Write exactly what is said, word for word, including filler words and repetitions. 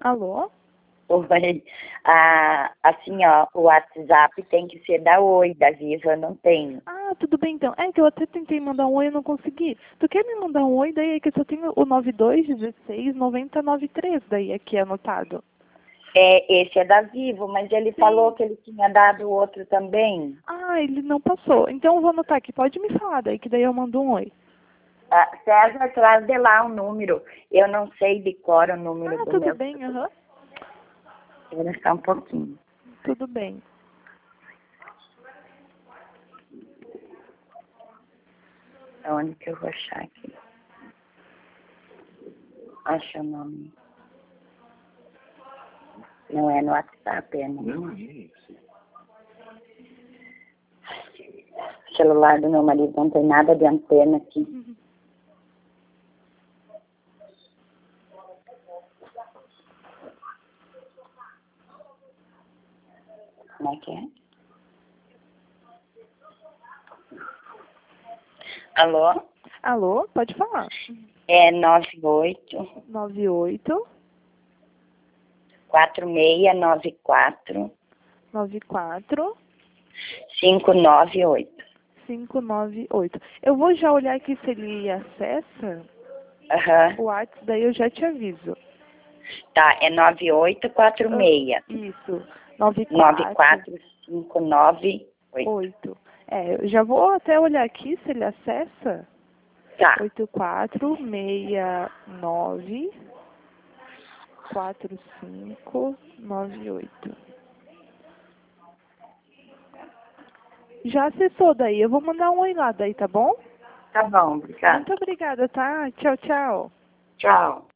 Alô? Oi. Ah, assim, ó, o WhatsApp tem que ser da Oi, da Vivo eu não tenho. Ah, tudo bem então. É que eu até tentei mandar um oi e não consegui. Tu quer me mandar um oi? Daí é que eu só tenho o nove dois dezesseis noventa noventa e três daí aqui anotado. É, esse é da Vivo, mas ele Sim. falou que ele tinha dado outro também. Ah, ele não passou. Então eu vou anotar aqui. Pode me falar daí, que daí eu mando um oi. Ah, César, traz de lá o número. Eu não sei de cor o número Ah, do tudo meu. bem, aham. Espera só um pouquinho. Tudo bem. Onde que eu vou achar aqui? Acha o nome. Não é no WhatsApp, é no... O celular do meu marido não tem nada de antena aqui. Uhum. Como é que é? Alô? Alô, pode falar. É nove oito nove oito quatro seis nove quatro nove quatro cinco nove oito. cinco nove oito. Eu vou já olhar aqui se ele acessa Aham. o WhatsApp, daí eu já te aviso. Tá, é nove oito quatro Ah, seis isso. nove nove quatro quatro cinco nove oito. oito. É, eu já vou até olhar aqui se ele acessa. Tá. oito quatro seis nove quatro cinco nove oito. Já acessou daí. Eu vou mandar um oi lá daí, tá bom? Tá bom, obrigada. Muito obrigada, tá? Tchau, tchau. Tchau.